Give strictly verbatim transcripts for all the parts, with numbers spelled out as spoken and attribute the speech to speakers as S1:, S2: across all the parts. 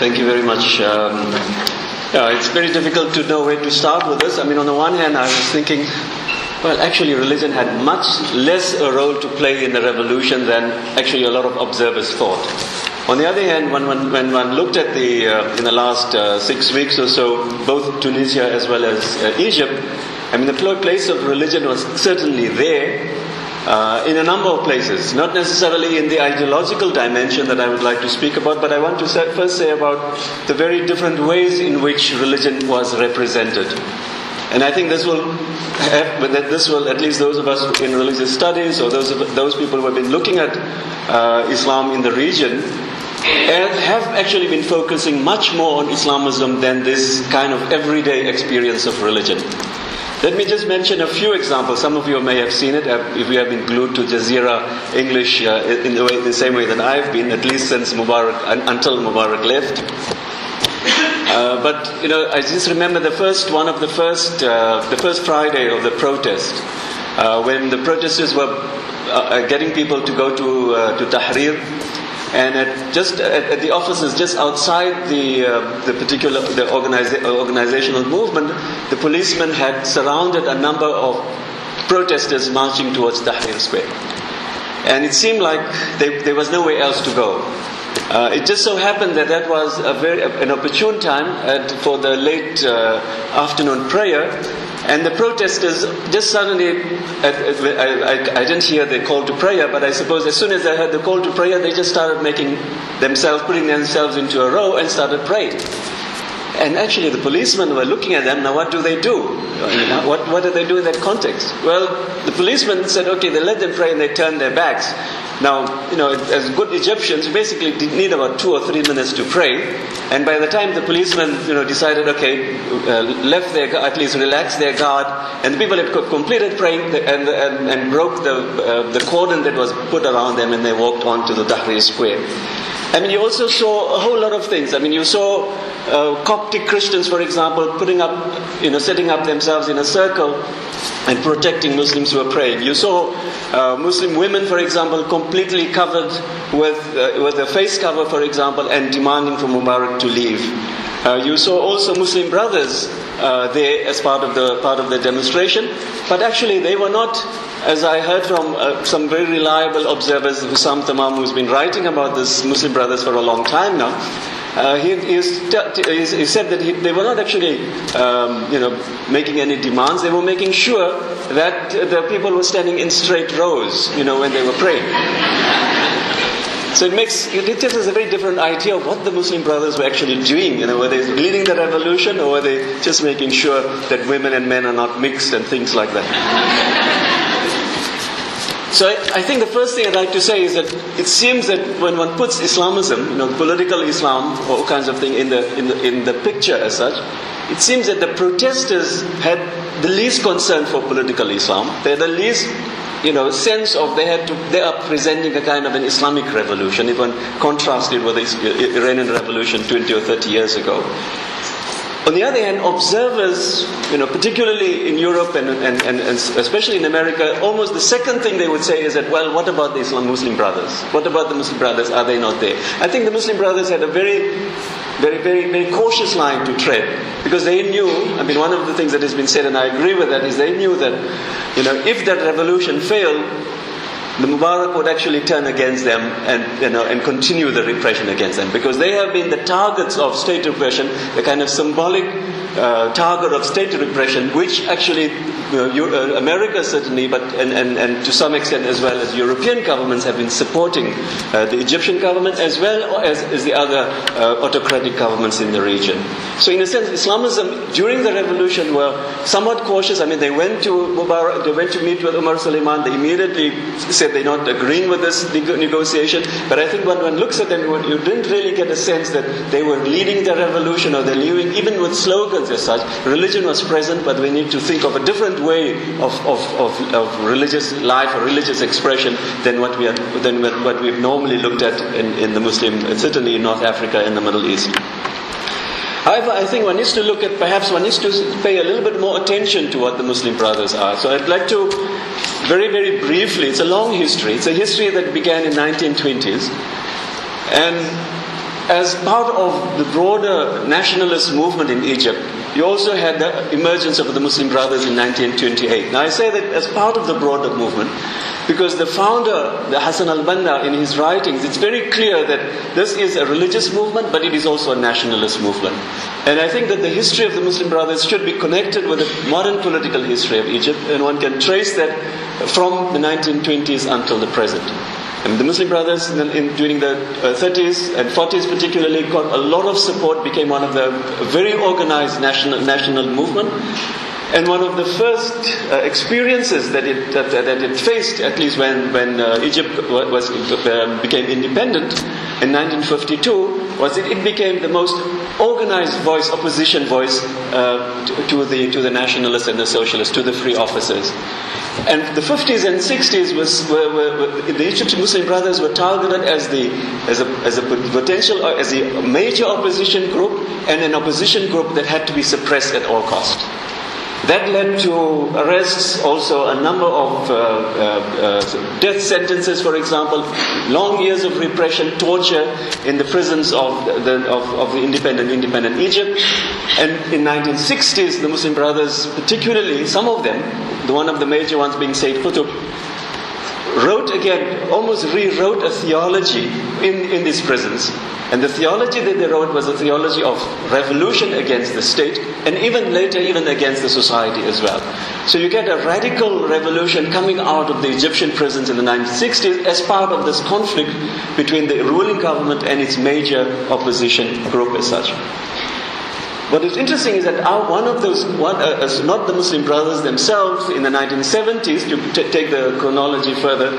S1: Thank you very much. Um, yeah, it's very difficult to know where to start with this. I mean, on the one hand, I was thinking, well, actually religion had much less a role to play in the revolution than actually a lot of observers thought. On the other hand, when, when, when one looked at the, uh, in the last uh, six weeks or so, both Tunisia as well as uh, Egypt, I mean, the place of religion was certainly there, Uh, in a number of places, not necessarily in the ideological dimension that I would like to speak about, but I want to say, first say about the very different ways in which religion was represented. And I think this will have, that this will, at least those of us in religious studies or those of, those people who have been looking at uh, Islam in the region have actually been focusing much more on Islamism than this kind of everyday experience of religion. Let me just mention a few examples. Some of you may have seen it if you have been glued to Jazeera English uh, in the, way, the same way that I've been, at least since Mubarak, until Mubarak left. Uh, but you know, I just remember the first one of the first, uh, the first Friday of the protest, uh, when the protesters were uh, getting people to go to uh, to Tahrir. And at just at, at the offices just outside the uh, the particular the organiza- organizational movement, the policemen had surrounded a number of protesters marching towards Tahrir Square, and it seemed like they, there was nowhere else to go. Uh, it just so happened that that was a very an opportune time at, for the late uh, afternoon prayer. And the protesters just suddenly, I, I, I didn't hear the call to prayer, but I suppose as soon as they heard the call to prayer, they just started making themselves, putting themselves into a row and started praying. And actually the policemen were looking at them. Now what do they do? What, what do they do in that context? Well, the policemen said, okay, they let them pray and they turned their backs. Now, you know, as good Egyptians, you basically need about two or three minutes to pray. And by the time the policemen, you know, decided, okay, uh, left their, at least relaxed their guard, and the people had completed praying and, and, and broke the, uh, the cordon that was put around them, and they walked on to the Tahrir Square. I mean, you also saw a whole lot of things. I mean, you saw uh, Coptic Christians, for example, putting up, you know, setting up themselves in a circle and protecting Muslims who were praying. You saw uh, Muslim women, for example, completely covered with uh, with a face cover, for example, and demanding from Mubarak to leave. Uh, you saw also Muslim brothers uh, there as part of the part of the demonstration, but actually they were not. As I heard from uh, some very reliable observers, Hussam Tamam, who's been writing about this Muslim brothers for a long time now, uh, he, he, he said that he, they were not actually, um, you know, making any demands. They were making sure that the people were standing in straight rows, you know, when they were praying. So it makes it gives us a very different idea of what the Muslim brothers were actually doing. You know, were they leading the revolution, or were they just making sure that women and men are not mixed and things like that? So I, I think the first thing I'd like to say is that it seems that when one puts Islamism, you know, political Islam or all kinds of thing in the in the in the picture as such, it seems that the protesters had the least concern for political Islam. They had the least, you know, sense of they had to they are presenting a kind of an Islamic revolution if one contrasted with the Iranian revolution twenty or thirty years ago. On the other hand, observers, you know, particularly in Europe and, and, and, and especially in America, almost the second thing they would say is that, well, what about the Islam Muslim brothers? What about the Muslim brothers? Are they not there? I think the Muslim brothers had a very, very, very, very cautious line to tread, because they knew, I mean, one of the things that has been said, and I agree with that, is they knew that, you know, if that revolution failed, the Mubarak would actually turn against them and, you know, and continue the repression against them, because they have been the targets of state repression, the kind of symbolic uh, target of state repression, which actually you know, Euro- uh, America certainly, but and, and, and to some extent as well as European governments have been supporting uh, the Egyptian government as well as, as the other uh, autocratic governments in the region. So in a sense, Islamism during the revolution were somewhat cautious. I mean, they went to Mubarak, they went to meet with Umar Suleiman. They immediately said they're not agreeing with this negotiation. But I think when one looks at them, you didn't really get a sense that they were leading the revolution or they're leading, even with slogans as such. Religion was present, but we need to think of a different way of, of, of, of religious life or religious expression than what we are, than what we've normally looked at in, in the Muslim, certainly in North Africa and the Middle East. However, I think one needs to look at, perhaps one needs to pay a little bit more attention to what the Muslim brothers are. So I'd like to, very, very briefly, it's a long history. It's a history that began in nineteen twenties. And as part of the broader nationalist movement in Egypt, you also had the emergence of the Muslim Brothers in nineteen twenty-eight. Now I say that as part of the broader movement, because the founder, the Hassan al-Banna, in his writings, it's very clear that this is a religious movement, but it is also a nationalist movement. And I think that the history of the Muslim Brothers should be connected with the modern political history of Egypt, and one can trace that from the nineteen twenties until the present. And the Muslim Brothers in, in, during the uh, thirties and forties particularly got a lot of support, became one of the very organized national national movement. And one of the first uh, experiences that it that, that it faced, at least when when uh, Egypt was uh, became independent in nineteen fifty-two, was that it became the most organized voice, opposition voice uh, to, to the to the nationalists and the socialists, to the free officers. And the fifties and sixties was were, were, were the Egyptian Muslim Brothers were targeted as the as a as a potential as a major opposition group and an opposition group that had to be suppressed at all costs. That led to arrests, also a number of uh, uh, uh, death sentences, for example, long years of repression, torture in the prisons of the, of, of the independent independent Egypt. And in nineteen sixties, the Muslim Brothers, particularly some of them, the one of the major ones being Sayyid Qutb, wrote again, almost rewrote a theology in, in these prisons. And the theology that they wrote was a theology of revolution against the state, and even later, even against the society as well. So you get a radical revolution coming out of the Egyptian prisons in the nineteen sixties as part of this conflict between the ruling government and its major opposition group as such. What is interesting is that our, one of those, one, uh, uh, not the Muslim Brothers themselves, in the nineteen seventies, to t- take the chronology further,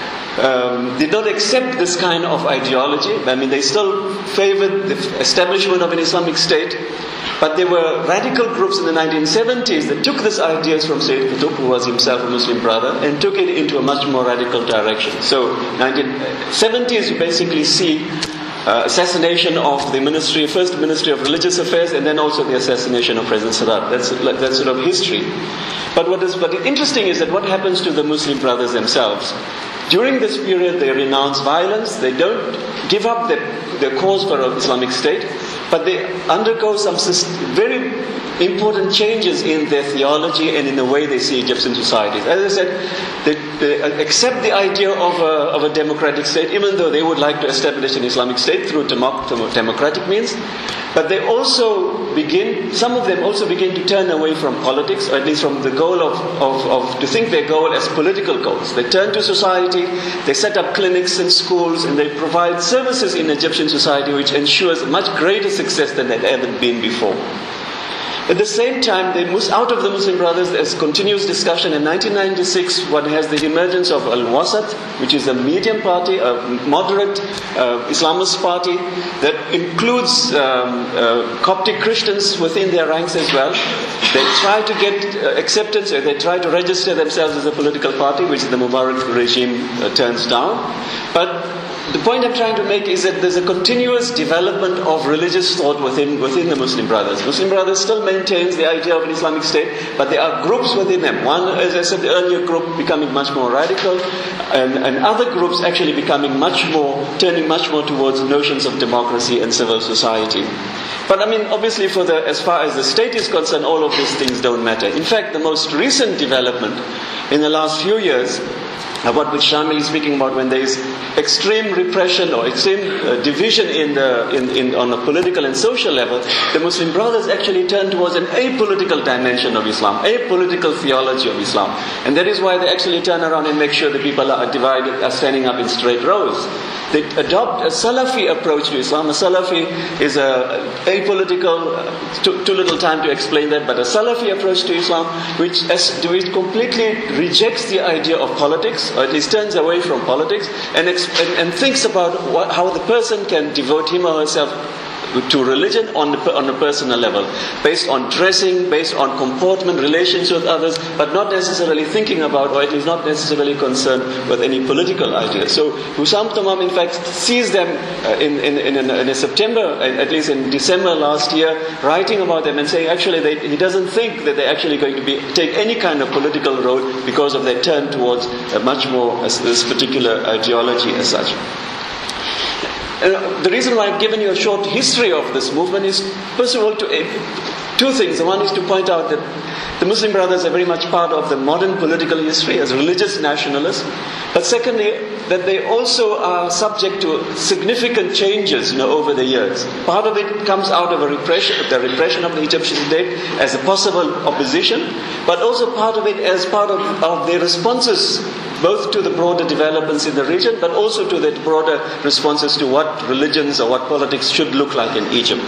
S1: um, did not accept this kind of ideology. I mean, they still favored the establishment of an Islamic State, but there were radical groups in the nineteen seventies that took these ideas from Sayyid Qutb, who was himself a Muslim brother, and took it into a much more radical direction. So, nineteen seventies, you basically see Uh, assassination of the ministry, first Ministry of Religious Affairs, and then also the assassination of President Sadat. That's that's sort of history. But what is but interesting is that what happens to the Muslim Brothers themselves? During this period, they renounce violence. They don't give up their, their cause for an Islamic State, but they undergo some very important changes in their theology and in the way they see Egyptian societies. As I said, they, they accept the idea of a, of a democratic state, even though they would like to establish an Islamic State through democ- democratic means. But they also begin, some of them also begin to turn away from politics, or at least from the goal of, of, of to think their goal as political goals. They turn to society, they set up clinics and schools, and they provide services in Egyptian society which ensures much greater success than had ever been before. At the same time, they move out of the Muslim Brothers. There's continuous discussion. In nineteen ninety-six, one has the emergence of Al-Wasat, which is a medium party, a moderate uh, Islamist party that includes um, uh, Coptic Christians within their ranks as well. They try to get uh, acceptance, or they try to register themselves as a political party, which the Mubarak regime uh, turns down. But the point I'm trying to make is that there's a continuous development of religious thought within within the Muslim Brothers. Muslim Brothers still maintains the idea of an Islamic State, but there are groups within them. One, as I said, the earlier group becoming much more radical, and, and other groups actually becoming much more, turning much more towards notions of democracy and civil society. But I mean, obviously, for the as far as the state is concerned, all of these things don't matter. In fact, the most recent development in the last few years, what which Shamil is speaking about, when there is extreme repression or extreme uh, division in the in, in on a political and social level, the Muslim Brothers actually turn towards an apolitical dimension of Islam, apolitical theology of Islam, and that is why they actually turn around and make sure the people are divided, are standing up in straight rows. They adopt a Salafi approach to Islam. A Salafi is a apolitical, uh, too, too little time to explain that, but a Salafi approach to Islam which, as, which completely rejects the idea of politics, or at least turns away from politics, and, and, and thinks about what, how the person can devote him or herself to religion on the, on a personal level, based on dressing, based on comportment, relations with others, but not necessarily thinking about, or at least not necessarily concerned with any political ideas. So Hussam Tamam, in fact, sees them uh, in, in, in, in, in September, at least in December last year, writing about them and saying actually they, he doesn't think that they're actually going to be take any kind of political role because of their turn towards a much more uh, this particular ideology as such. uh, the reason why I've given you a short history of this movement is, first of all, to, uh, two things. One is to point out that the Muslim Brothers are very much part of the modern political history as religious nationalists. But secondly, that they also are subject to significant changes, you know, over the years. Part of it comes out of a repression, the repression of the Egyptian state as a possible opposition, but also part of it as part of, of their responses both to the broader developments in the region, but also to the broader responses to what religions or what politics should look like in Egypt.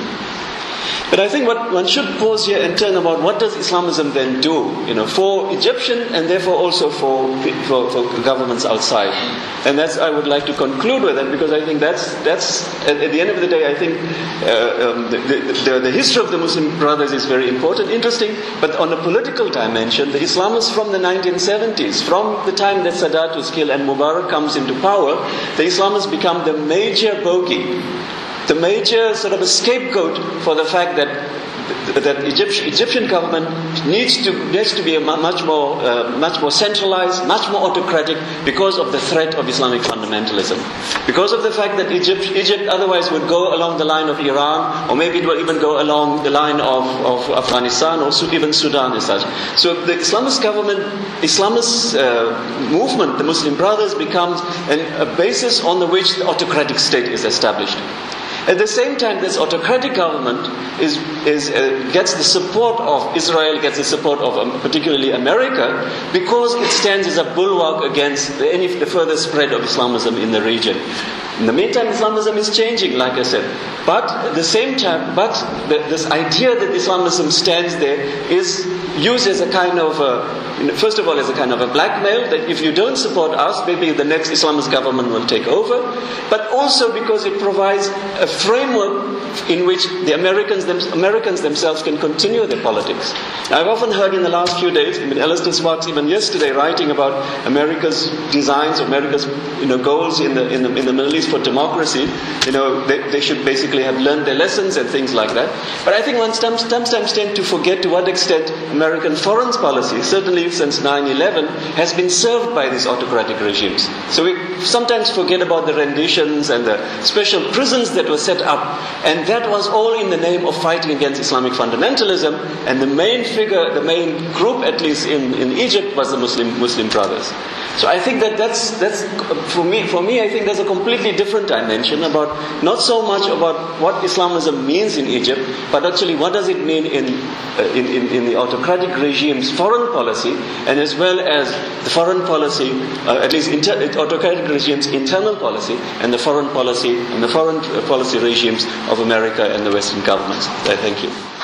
S1: But I think what one should pause here and turn about what does Islamism then do, you know, for Egyptian and therefore also for, for, for governments outside. And that's, I would like to conclude with that, because I think that's, that's at, at the end of the day, I think uh, um, the, the, the history of the Muslim Brothers is very important, interesting, but on a political dimension, the Islamists from the nineteen seventies, from the time that Sadat was killed and Mubarak comes into power, the Islamists become the major bogey, the major sort of a scapegoat for the fact that that Egyptian, Egyptian government needs to needs to be a much more uh, much more centralized, much more autocratic because of the threat of Islamic fundamentalism, because of the fact that Egypt Egypt otherwise would go along the line of Iran, or maybe it will even go along the line of, of Afghanistan or even Sudan as such. So the Islamist government, Islamist uh, movement, the Muslim Brothers, becomes an, a basis on the which the autocratic state is established. At the same time, this autocratic government is, is, uh, gets the support of Israel, gets the support of um, particularly America, because it stands as a bulwark against the, any the further spread of Islamism in the region. In the meantime, Islamism is changing, like I said. But at the same time, but the, this idea that Islamism stands there is used as a kind of, a, first of all, as a kind of a blackmail, that if you don't support us, maybe the next Islamist government will take over. But also because it provides a framework in which the Americans, them, Americans themselves can continue their politics. I've often heard in the last few days, I mean, Alistair Sparks even yesterday writing about America's designs, America's you know goals in the in the, in the Middle East for democracy. You know, they, they should basically have learned their lessons and things like that. But I think one sometimes tend to forget to what extent American foreign policy, certainly since nine eleven, has been served by these autocratic regimes. So we sometimes forget about the renditions and the special prisons that were set up, and that was all in the name of fighting against Islamic fundamentalism, and the main figure, the main group at least in, in Egypt was the Muslim Muslim Brothers. So I think that that's, that's for me, for me I think there's a completely different dimension about, not so much about what Islamism means in Egypt, but actually what does it mean in, uh, in, in, in the autocratic regime's foreign policy, and as well as the foreign policy, uh, at least inter- autocratic regime's internal policy, and the foreign policy, and the foreign policy regimes of America and the Western governments. I thank you.